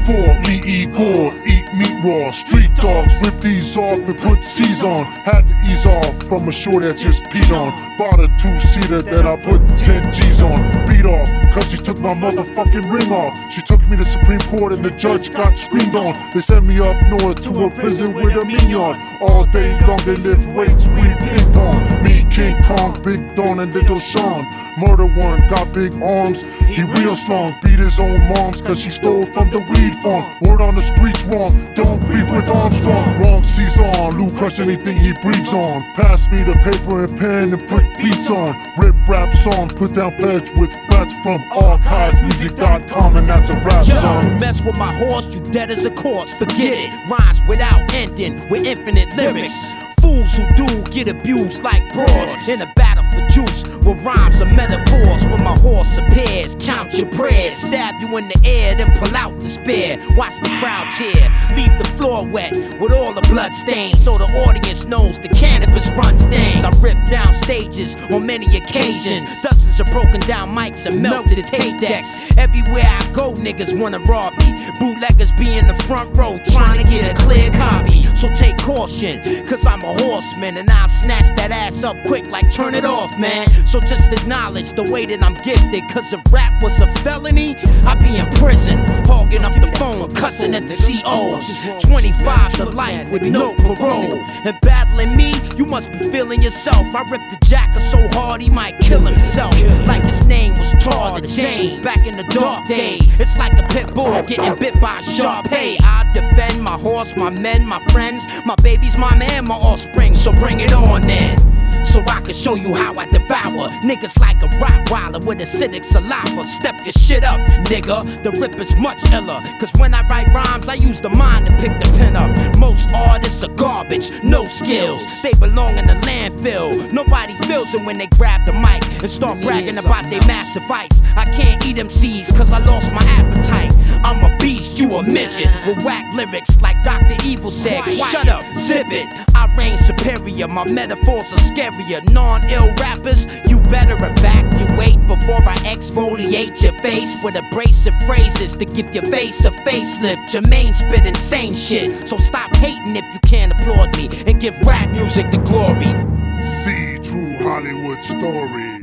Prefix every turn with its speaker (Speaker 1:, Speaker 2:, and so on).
Speaker 1: for me, Igor, eat meat raw. Street dogs, rip these off and put C's on. Had to ease off from a short that just peed on. Bought a two-seater that I put 10 G's on. Beat off, cause she took my motherfucking ring off. She took me to Supreme Court and the judge got screamed on. They sent me up north to a prison with a mignon. All day long they lift weights, we ping pong. Me, King Kong, Big Don and Little Sean. Murder one, got big arms, he real strong. Beat his own moms cause she stole from the weed farm. Word on the streets wrong, don't beef with Armstrong. Wrong season, Lou crush anything he breathes on. Pass me the paper and pen and put beats on. Rip rap song, put down pledge with frets from archivesmusic.com, and that's a rap song.
Speaker 2: You mess with my horse, you dead as a corpse, forget it. Rhymes without ending, with infinite lyrics. Fools who do get abused like broads in a battle for juice with rhymes and metaphors. When my horse appears, count your prayers. Stab you in the air, then pull out the spear. Watch the crowd cheer, leave the floor wet with all the blood stains, so the audience knows the cannabis runs things. I ripped down stages on many occasions, dozens of broken down mics and melted tape decks. Everywhere I go, niggas wanna rob me. Bootleggers be in the front row trying to get a clear copy. So take caution, cause I'm a horseman and I'll snatch that ass up quick like turn it off, man. So just acknowledge the way that I'm gifted, cause if rap was a felony, I'd be in prison, hogging up the phone, cussing at the COs. 25 to life with no parole. And battling me, you must be feeling yourself. I ripped the jacker so hard he might kill himself, like his name was Tar the James. Back in the dark days, it's like a pit bull getting bit by a sharp hay. I defend my horse, my men, my friends, my babies, my man, my offspring. So bring it on then, so I can show you how I devour niggas like a Rottweiler with acidic saliva. Step your shit up, nigga. The rip is much iller, cause when I write rhymes, I use the mind to pick the pen up. Most artists are garbage, no skills. They belong in the landfill. Nobody feels it when they grab the mic and start bragging about their massive fights. I can't eat MCs cause I lost my appetite. I'm a beast, you a midget with whack lyrics like Dr. Evil said. Shut up, zip it. I reign superior, my metaphors are scarier. Non-ill rappers, you better evacuate before I exfoliate your face with abrasive phrases to give your face a facelift. Jermaine spit insane shit, so stop hating if you can't applaud me and give rap music the glory.
Speaker 1: See True Hollywood Story.